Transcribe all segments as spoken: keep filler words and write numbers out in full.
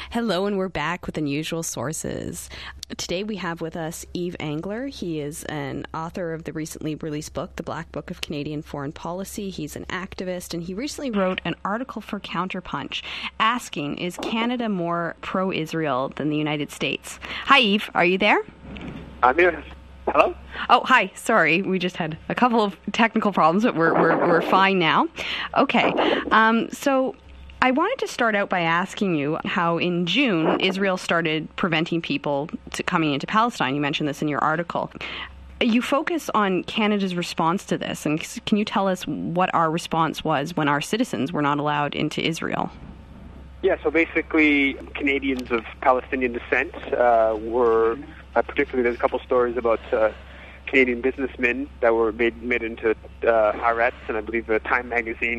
Hello, and we're back with Unusual Sources. Today we have with us Yves Engler. He is an author of the recently released book, The Black Book of Canadian Foreign Policy. He's an activist, and he recently wrote an article for Counterpunch asking, is Canada more pro-Israel than the United States? Hi, Yves. Are you there? I'm here. Hello? Oh, hi. Sorry. We just had a couple of technical problems, but we're we're, we're fine now. Okay. Um, so... I wanted to start out by asking you how in June Israel started preventing people to coming into Palestine. You mentioned this in your article. You focus on Canada's response to this, and can you tell us what our response was when our citizens were not allowed into Israel? Yeah, so basically Canadians of Palestinian descent uh, were, uh, particularly there's a couple stories about uh, Canadian businessmen that were made, made into uh, Haaretz and I believe the Time magazine.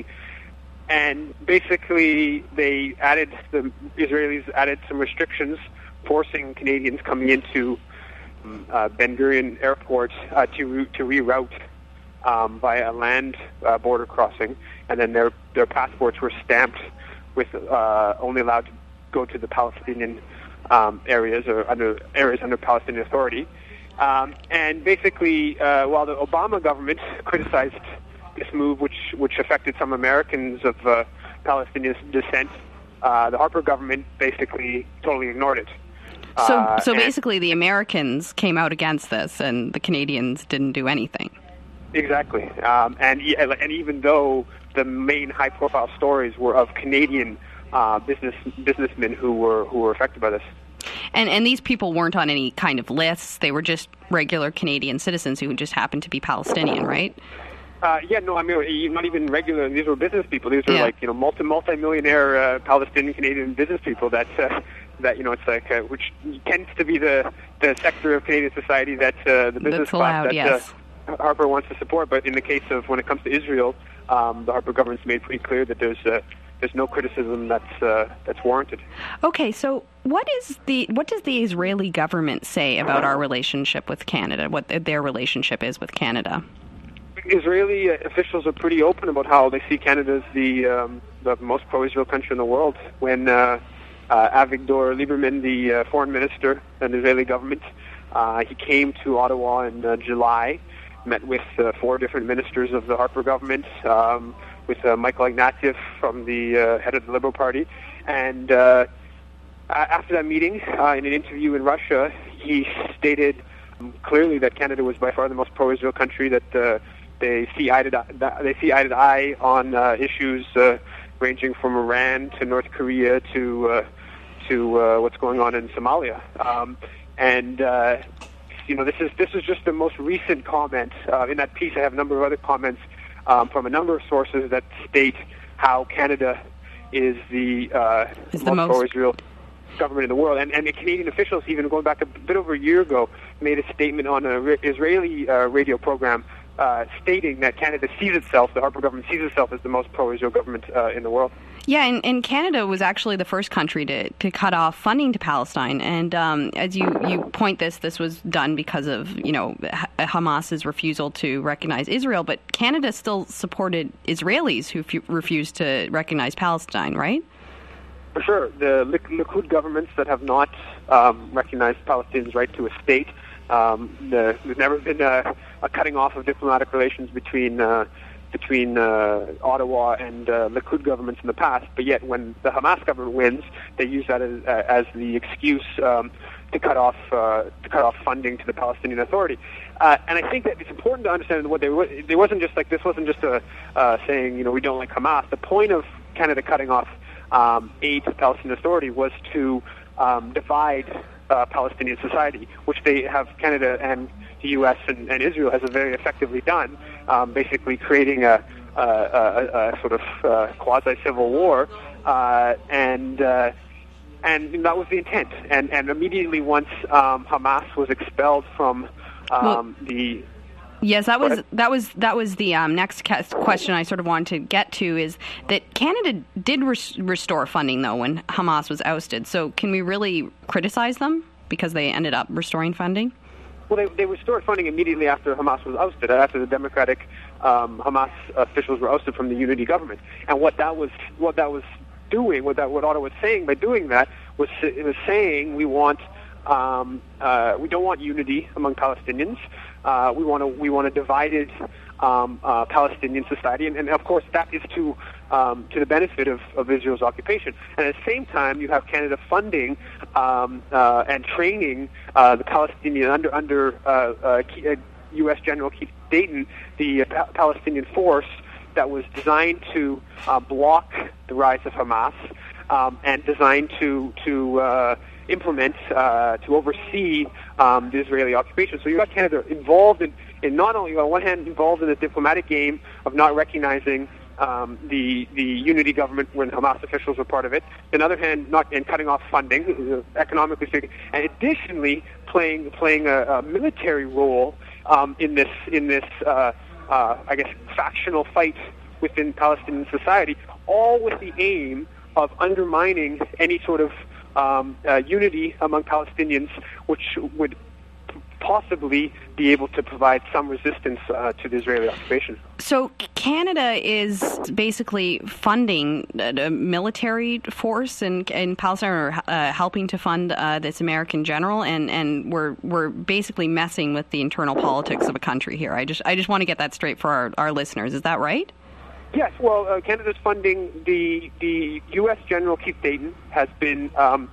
And basically, they added, the Israelis added some restrictions, forcing Canadians coming into uh, Ben Gurion Airport uh, to to reroute um, via a land uh, border crossing, and then their their passports were stamped with uh, only allowed to go to the Palestinian um, areas or under areas under Palestinian Authority. Um, and basically, uh, while the Obama government criticized this move, which which affected some Americans of uh, Palestinian descent, uh, the Harper government basically totally ignored it. So, uh, so basically, the Americans came out against this, and the Canadians didn't do anything. Exactly, um, and and even though the main high-profile stories were of Canadian uh, business businessmen who were who were affected by this. And and these people weren't on any kind of lists; they were just regular Canadian citizens who just happened to be Palestinian, right? Uh, yeah, no, I mean, not even regular. These were business people. These were yeah. like, you know, multi multi-millionaire uh, Palestinian Canadian business people that, uh, that you know, it's like, uh, which tends to be the, the sector of Canadian society that uh, the business That's allowed, class that yes. uh, Harper wants to support. But in the case of when it comes to Israel, um, the Harper government's made pretty clear that there's uh, there's no criticism that's uh, that's warranted. Okay, so what is the what does the Israeli government say about our relationship with Canada? What their relationship is with Canada? Israeli officials are pretty open about how they see Canada as the um, the most pro-Israel country in the world. When uh, uh, Avigdor Lieberman, the uh, foreign minister in the Israeli government, uh, he came to Ottawa in uh, July, met with uh, four different ministers of the Harper government, um, with uh, Michael Ignatieff from the uh, head of the Liberal Party, and uh, after that meeting, uh, in an interview in Russia, he stated um, clearly that Canada was by far the most pro-Israel country, that uh, They see eye to they see eye to eye on uh, issues uh, ranging from Iran to North Korea to uh, to uh, what's going on in Somalia, um, and uh, you know this is this is just the most recent comment uh, in that piece. I have a number of other comments um, from a number of sources that state how Canada is the, uh, is most, the most pro-Israel government in the world, and, and the Canadian officials, even going back a bit over a year ago, made a statement on an Israeli uh, radio program. Uh, stating that Canada sees itself, the Harper government sees itself as the most pro-Israel government uh, in the world. Yeah, and, and Canada was actually the first country to, to cut off funding to Palestine. And um, as you, you point this, this was done because of, you know, Hamas's refusal to recognize Israel. But Canada still supported Israelis who f- refused to recognize Palestine, right? For sure. The Likud governments that have not um, recognized Palestinians' right to a state. Um, the, there's never been a, a cutting off of diplomatic relations between uh, between uh, Ottawa and uh, Likud governments in the past, but yet when the Hamas government wins, they use that as, uh, as the excuse um, to cut off uh, to cut off funding to the Palestinian Authority. Uh, and I think that it's important to understand what they were. There wasn't just like this wasn't just a uh, saying, you know, we don't like Hamas. The point of Canada cutting off um, aid to the Palestinian Authority was to um, divide Uh, Palestinian society, which they have, Canada and the U S and, and Israel has very effectively done, um, basically creating a, a, a, a sort of uh, quasi-civil war, uh, and uh, and that was the intent. And, and immediately once um, Hamas was expelled from um, well, the Yes, that was that was that was the um, next question I sort of wanted to get to, is that Canada did res- restore funding though when Hamas was ousted. So can we really criticize them because they ended up restoring funding? Well, they, they restored funding immediately after Hamas was ousted, after the Democratic um, Hamas officials were ousted from the unity government. And what that was what that was doing, what that what Ottawa was saying by doing that, was was saying we want um, uh, we don't want unity among Palestinians. Uh, we want to we want a divided um, uh, Palestinian society, and, and of course that is to um, to the benefit of, of Israel's occupation. And at the same time, you have Canada funding um, uh, and training uh, the Palestinian under under uh, uh, U S General Keith Dayton, the uh, Palestinian force that was designed to uh, block the rise of Hamas um, and designed to to uh, implement, uh, to oversee um, the Israeli occupation. So you got Canada involved in, in not only, on one hand, involved in the diplomatic game of not recognizing um, the the unity government when Hamas officials were part of it. On the other hand, not and cutting off funding, uh, economically speaking, and additionally playing playing a, a military role um, in this in this. Uh, Uh, I guess, factional fight within Palestinian society, all with the aim of undermining any sort of um, uh, unity among Palestinians, which would possibly be able to provide some resistance uh, to the Israeli occupation. So Canada is basically funding a military force in, in Palestine, or uh, helping to fund uh, this American general, and, and we're we're basically messing with the internal politics of a country here. I just I just want to get that straight for our, our listeners. Is that right? Yes. Well, uh, Canada's funding the the U S General Keith Dayton has been um,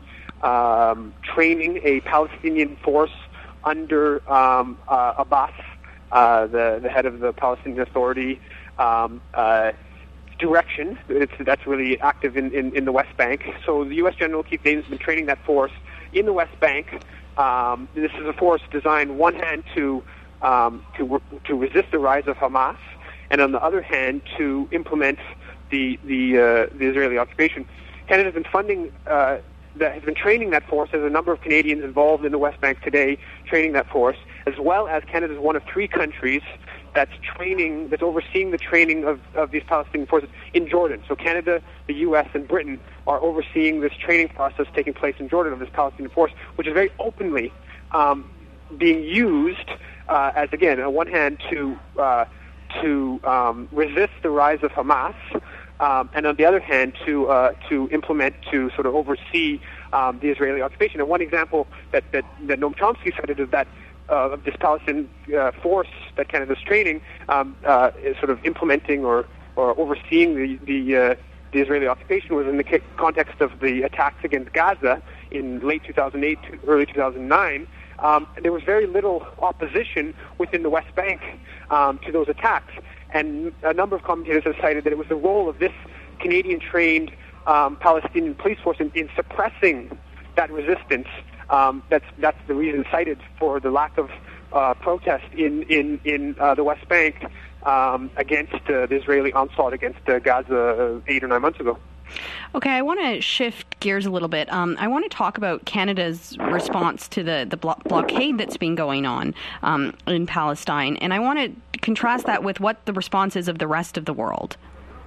um, training a Palestinian force under um, uh, Abbas, uh, the the head of the Palestinian Authority, um, uh, direction. It's, that's really active in, in, in the West Bank. So the U S General Keith Dayton has been training that force in the West Bank. Um, this is a force designed, one hand, to um, to to resist the rise of Hamas, and on the other hand, to implement the the uh, the Israeli occupation. Canada has been funding. Uh, that has been training that force. There's a number of Canadians involved in the West Bank today training that force, as well as Canada is one of three countries that's training, that's overseeing the training of, of these Palestinian forces in Jordan. So Canada, the U S, and Britain are overseeing this training process taking place in Jordan of this Palestinian force, which is very openly um, being used uh, as, again, on one hand, to, uh, to um, resist the rise of Hamas, Um, and on the other hand, to uh, to implement, to sort of oversee um, the Israeli occupation. And one example that that, that Noam Chomsky cited is that uh, of this Palestinian uh, force that Canada's training um, uh, is sort of implementing or, or overseeing the the, uh, the Israeli occupation was in the context of the attacks against Gaza in late two thousand eight, early two thousand nine. Um, there was very little opposition within the West Bank um, to those attacks. And a number of commentators have cited that it was the role of this Canadian-trained um, Palestinian police force in, in suppressing that resistance. Um, that's that's the reason cited for the lack of uh, protest in in in uh, the West Bank um, against uh, the Israeli onslaught against uh, Gaza eight or nine months ago. Okay, I want to shift gears a little bit. Um, I want to talk about Canada's response to the, the blo- blockade that's been going on um, in Palestine, and I want to contrast that with what the response is of the rest of the world.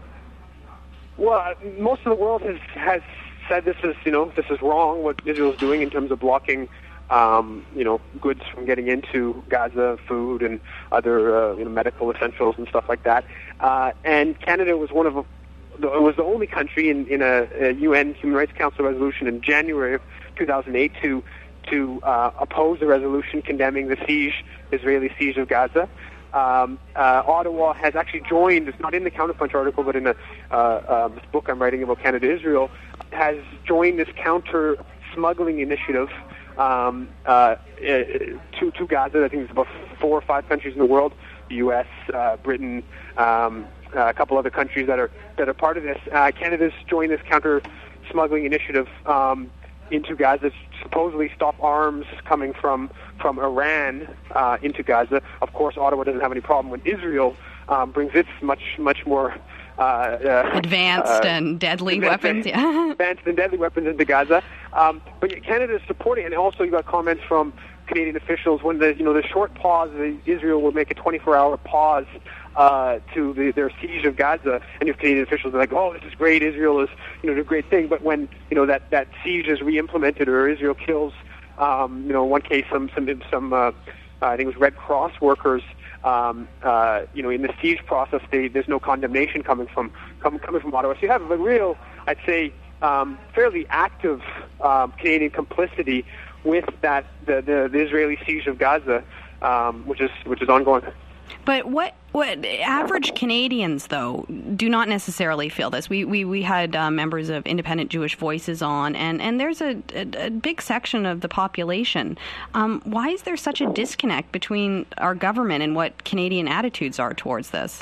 Well, most of the world has, has said this is, you know, this is wrong, what Israel is doing in terms of blocking, um, you know, goods from getting into Gaza, food and other, uh, you know, medical essentials and stuff like that. Uh, and Canada was one of a It was the only country in, in a, a U N Human Rights Council resolution in January of two thousand eight to to uh, oppose the resolution condemning the siege, Israeli siege of Gaza. Um, uh, Ottawa has actually joined, it's not in the Counterpunch article, but in a, uh, uh, this book I'm writing about Canada-Israel, has joined this counter-smuggling initiative um, uh, to, to Gaza. I think there's about four or five countries in the world, the U S, uh, Britain, um, Uh, a couple other countries that are that are part of this. Uh, Canada's joined this counter-smuggling initiative um, into Gaza to supposedly stop arms coming from from Iran uh, into Gaza. Of course, Ottawa doesn't have any problem when Israel um, brings its much much more uh, uh, advanced uh, and deadly advanced, weapons, yeah. advanced and deadly weapons into Gaza. Um, but Canada is supporting, and also you got comments from Canadian officials when the you know the short pause, Israel will make a twenty-four hour pause uh, to the, their siege of Gaza, and if Canadian officials are like, oh, this is great, Israel is you know doing a great thing, but when you know that, that siege is re-implemented or Israel kills, um, you know, in one case some some some uh, I think it was Red Cross workers, um, uh, you know, in the siege process, they, there's no condemnation coming from coming coming from Ottawa. So you have a real, I'd say, um, fairly active um, Canadian complicity with that the, the, the Israeli siege of Gaza, um, which is which is ongoing. But what what average Canadians, though, do not necessarily feel this. We we, we had uh, members of Independent Jewish Voices on, and, and there's a, a, a big section of the population. Um, why is there such a disconnect between our government and what Canadian attitudes are towards this?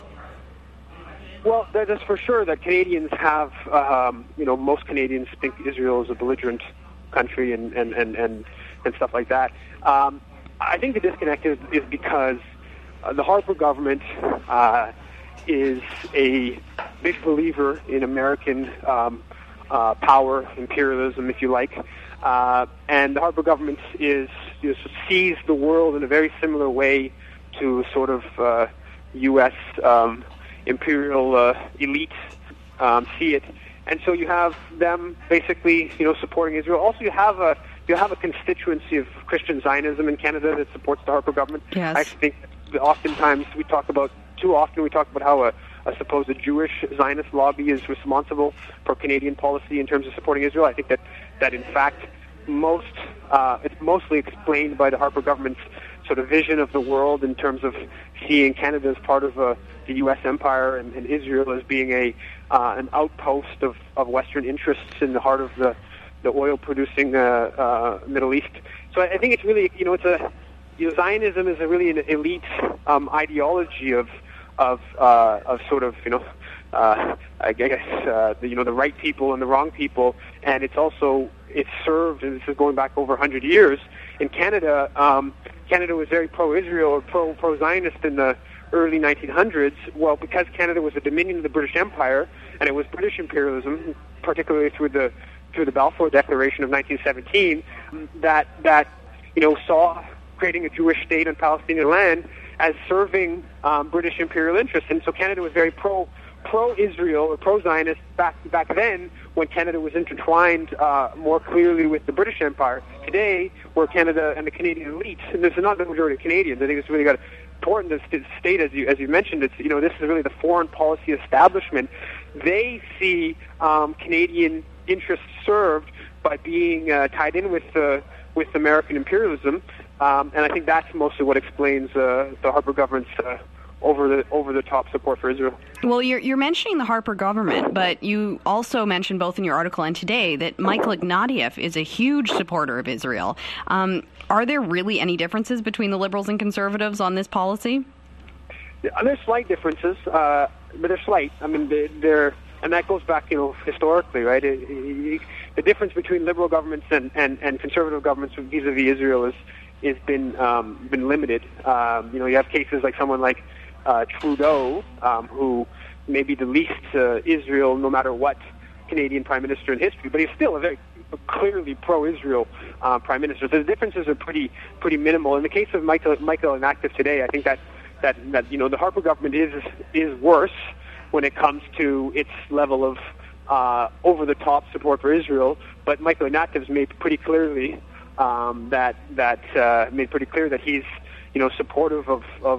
Well, that's for sure that Canadians have, um, you know, most Canadians think Israel is a belligerent country and, and, and, and, and stuff like that. Um, I think the disconnect is, is because uh, the Harper government uh, is a big believer in American um, uh, power, imperialism, if you like. Uh, and the Harper government is, you know, sees the world in a very similar way to sort of uh, U S um imperial uh, elite um, see it, and so you have them basically, you know, supporting Israel. Also, you have a you have a constituency of Christian Zionism in Canada that supports the Harper government. Yes. I actually think that oftentimes we talk about too often we talk about how a, a supposed Jewish Zionist lobby is responsible for Canadian policy in terms of supporting Israel. I think that that in fact most uh, it's mostly explained by the Harper government's sort of vision of the world in terms of seeing Canada as part of a, the U S empire and, and Israel as being a uh, an outpost of, of Western interests in the heart of the the oil-producing uh, uh, Middle East. So I, I think it's really, you know, it's a you know, Zionism is a really an elite um, ideology of of uh, of sort of, you know, uh, I guess uh, the, you know the right people and the wrong people, and it's also it's served, and this is going back over one hundred years in Canada. Um, Canada was very pro-Israel or pro pro-Zionist in the early nineteen hundreds. Well, because Canada was a dominion of the British Empire, and it was British imperialism, particularly through the through the Balfour Declaration of nineteen seventeen, that that you know saw creating a Jewish state on Palestinian land as serving um, British imperial interests, and so Canada was very pro pro-Israel or pro-Zionist back back then, when Canada was intertwined uh, more clearly with the British Empire. Today, where Canada and the Canadian elite, and this is not the majority of Canadians, I think it's really got important to state, as you as you mentioned, it's you know this is really the foreign policy establishment. They see um, Canadian interests served by being uh, tied in with uh, with American imperialism, um, and I think that's mostly what explains uh, the Harper government's Uh, over the over the top support for Israel. Well, you're you're mentioning the Harper government, but you also mentioned both in your article and today that Michael Ignatieff is a huge supporter of Israel. Um, are there really any differences between the Liberals and Conservatives on this policy? There's slight differences, uh, but they're slight. I mean, they're, they're and that goes back, you know, historically, right? It, it, the difference between Liberal governments and, and, and Conservative governments vis-a-vis Israel is has been um, been limited. Um, you know, you have cases like someone like Uh, Trudeau, um, who may be the least uh, Israel, no matter what, Canadian Prime Minister in history, but he's still a very clearly pro-Israel uh, Prime Minister. So the differences are pretty pretty minimal. In the case of Michael Michael Ignatieff today, I think that that that you know the Harper government is is worse when it comes to its level of uh, over-the-top support for Israel. But Michael Ignatieff's made pretty clearly um, that that uh, made pretty clear that he's you know supportive of of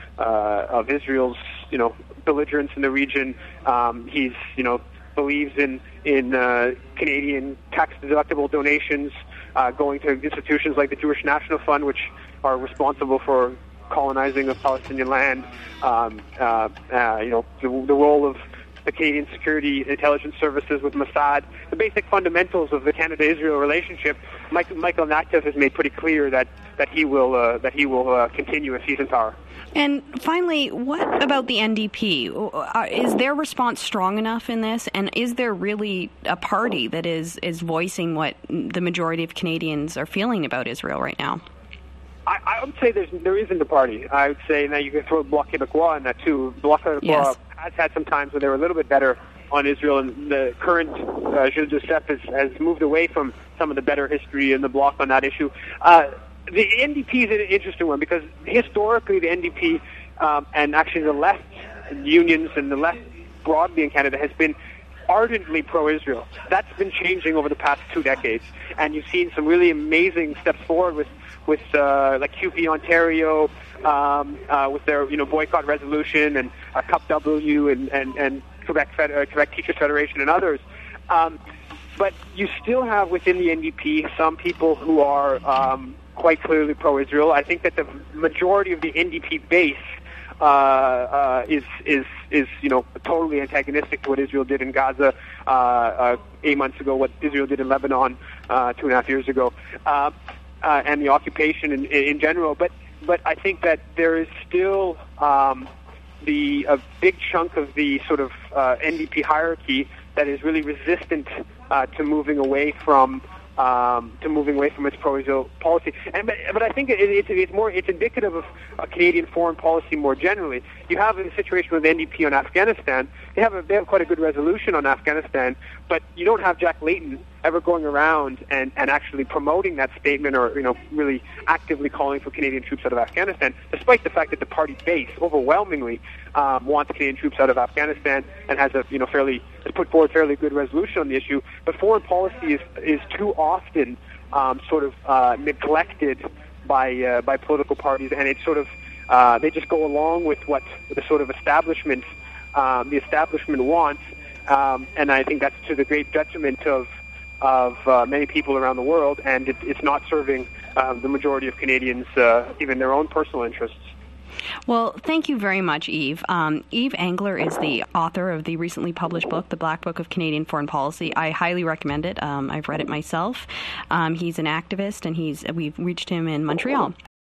Uh, of Israel's, you know, belligerence in the region. Um, he's, you know, believes in in uh, Canadian tax-deductible donations uh, going to institutions like the Jewish National Fund, which are responsible for colonizing of Palestinian land. Um, uh, uh, you know, the, the role of the Canadian Security Intelligence Services with Mossad, the basic fundamentals of the Canada-Israel relationship. Michael, Michael Ignatieff has made pretty clear that that he will uh, that he will uh, continue if he's in power. And finally, what about the N D P? Is their response strong enough in this? And is there really a party that is, is voicing what the majority of Canadians are feeling about Israel right now? I, I would say there's, there isn't a party. I would say now you can throw Bloc Québécois in that too. Bloc Québécois Yes. has had some times where they were a little bit better on Israel, and the current uh, Gilles Duceppe has, has moved away from some of the better history in the Bloc on that issue. Uh, The N D P is an interesting one because historically the N D P um, and actually the left unions and the left broadly in Canada has been ardently pro-Israel. That's been changing over the past two decades, and you've seen some really amazing steps forward with with uh, like Q P Ontario, um, uh, with their you know boycott resolution, and uh, Cup W and and and Quebec Fed- uh, Quebec Teachers Federation and others. Um, but you still have within the N D P some people who are um, quite clearly pro-Israel. I think that the majority of the N D P base uh, uh, is is is you know totally antagonistic to what Israel did in Gaza uh, uh, eight months ago, what Israel did in Lebanon uh, two and a half years ago, uh, uh, and the occupation in, in general. But but I think that there is still um, the a big chunk of the sort of uh, N D P hierarchy that is really resistant uh, to moving away from um, to moving away from its pro-Israel policy. And but, but I think it, it, it's more it's indicative of a Canadian foreign policy more generally. You have a situation with the N D P on Afghanistan. They have a, they have quite a good resolution on Afghanistan, but you don't have Jack Layton ever going around and, and actually promoting that statement or, you know, really actively calling for Canadian troops out of Afghanistan, despite the fact that the party base overwhelmingly um, wants Canadian troops out of Afghanistan and has a, you know, fairly, has put forward fairly good resolution on the issue. But foreign policy is, is too often um, sort of uh, neglected by, uh, by political parties, and it's sort of, uh, they just go along with what the sort of establishment, um, the establishment wants, um, and I think that's to the great detriment of of uh, many people around the world, and it, it's not serving uh, the majority of Canadians, uh, even their own personal interests. Well, thank you very much, Yves. Um, Yves Engler is the author of the recently published book, The Black Book of Canadian Foreign Policy. I highly recommend it. Um, I've read it myself. Um, he's an activist, and he's we've reached him in Montreal.